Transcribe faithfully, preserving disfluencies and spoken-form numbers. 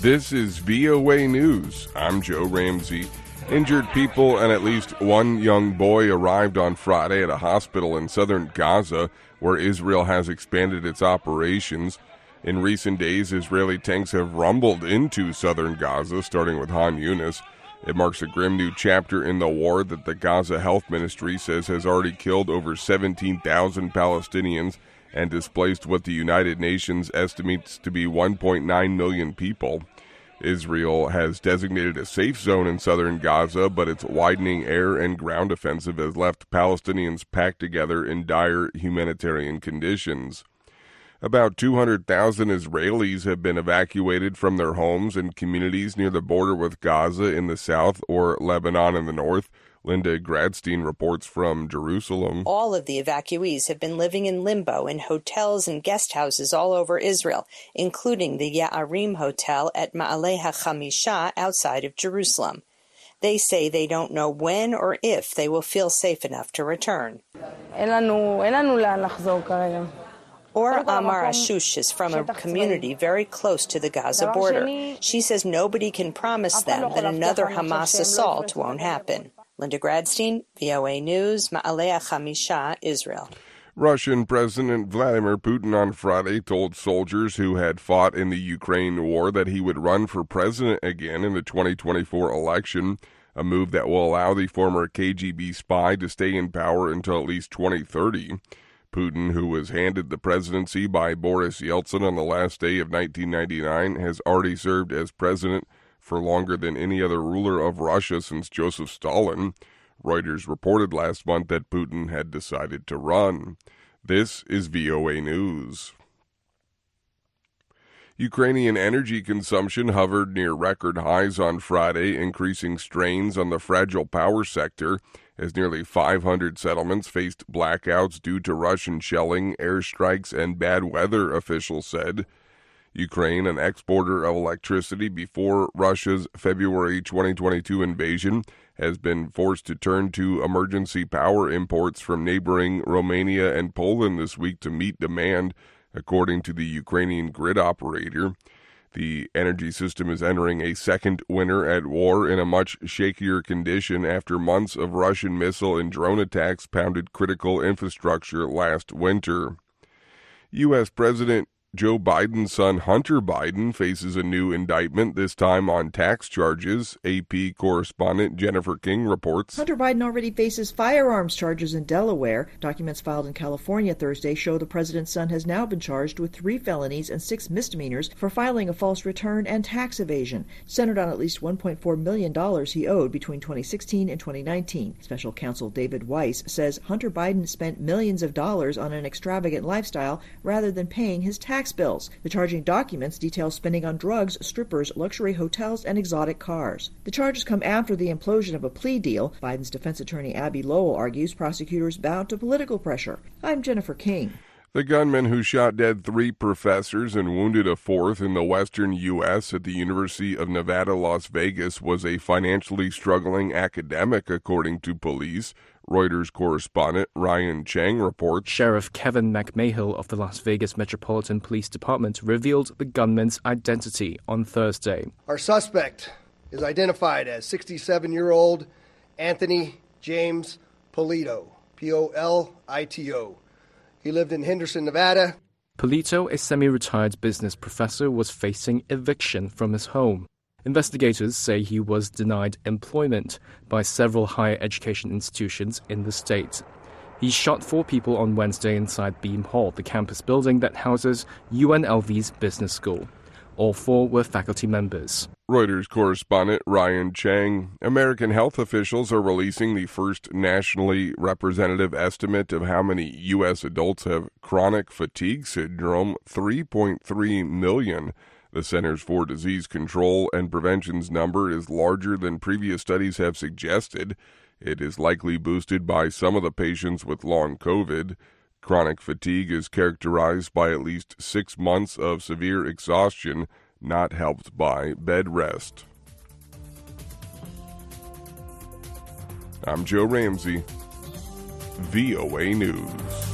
This is V O A News. I'm Joe Ramsey. Injured people and at least one young boy arrived on Friday at a hospital in southern Gaza, where Israel has expanded its operations. In recent days, Israeli tanks have rumbled into southern Gaza, starting with Han Yunis. It marks a grim new chapter in the war that the Gaza Health Ministry says has already killed over seventeen thousand Palestinians and displaced what the United Nations estimates to be one point nine million people. Israel has designated a safe zone in southern Gaza, but its widening air and ground offensive has left Palestinians packed together in dire humanitarian conditions. About two hundred thousand Israelis have been evacuated from their homes and communities near the border with Gaza in the south or Lebanon in the north. Linda Gradstein reports from Jerusalem. All of the evacuees have been living in limbo in hotels and guest houses all over Israel, including the Ya'arim Hotel at Ma'aleh HaChamisha outside of Jerusalem. They say they don't know when or if they will feel safe enough to return. Or Amar Ashush is from a community very close to the Gaza border. She says nobody can promise them that another Hamas assault won't happen. Linda Gradstein, V O A News, Ma'aleh HaChamisha, Israel. Russian President Vladimir Putin on Friday told soldiers who had fought in the Ukraine war that he would run for president again in the twenty twenty-four election, a move that will allow the former K G B spy to stay in power until at least twenty thirty. Putin, who was handed the presidency by Boris Yeltsin on the last day of nineteen ninety-nine, has already served as president for longer than any other ruler of Russia since Joseph Stalin. Reuters reported last month that Putin had decided to run. This is V O A News. Ukrainian energy consumption hovered near record highs on Friday, increasing strains on the fragile power sector as nearly five hundred settlements faced blackouts due to Russian shelling, airstrikes, and bad weather, officials said. Ukraine, an exporter of electricity before Russia's February twenty twenty-two invasion, has been forced to turn to emergency power imports from neighboring Romania and Poland this week to meet demand, according to the Ukrainian grid operator. The energy system is entering a second winter at war in a much shakier condition after months of Russian missile and drone attacks pounded critical infrastructure last winter. U S. President Joe Biden's son Hunter Biden faces a new indictment, this time on tax charges. A P correspondent Jennifer King reports. Hunter Biden already faces firearms charges in Delaware. Documents filed in California Thursday show the president's son has now been charged with three felonies and six misdemeanors for filing a false return and tax evasion, centered on at least one point four million dollars he owed between twenty sixteen and twenty nineteen. Special counsel David Weiss says Hunter Biden spent millions of dollars on an extravagant lifestyle rather than paying his tax bills. The charging documents detail spending on drugs, strippers, luxury hotels, and exotic cars. The charges come after the implosion of a plea deal. Biden's defense attorney Abby Lowell argues prosecutors bowed to political pressure. I'm Jennifer King. The gunman who shot dead three professors and wounded a fourth in the western U S at the University of Nevada, Las Vegas was a financially struggling academic, according to police. Reuters correspondent Ryan Chang reports. Sheriff Kevin McMahill of the Las Vegas Metropolitan Police Department revealed the gunman's identity on Thursday. Our suspect is identified as sixty-seven-year-old Anthony James Polito, P O L I T O. He lived in Henderson, Nevada. Polito, a semi-retired business professor, was facing eviction from his home. Investigators say he was denied employment by several higher education institutions in the state. He shot four people on Wednesday inside Beam Hall, the campus building that houses U N L V's business school. All four were faculty members. Reuters correspondent Ryan Chang. American health officials are releasing the first nationally representative estimate of how many U S adults have chronic fatigue syndrome, three point three million. The Centers for Disease Control and Prevention's number is larger than previous studies have suggested. It is likely boosted by some of the patients with long COVID. Chronic fatigue is characterized by at least six months of severe exhaustion, not helped by bed rest. I'm Joe Ramsey, V O A News.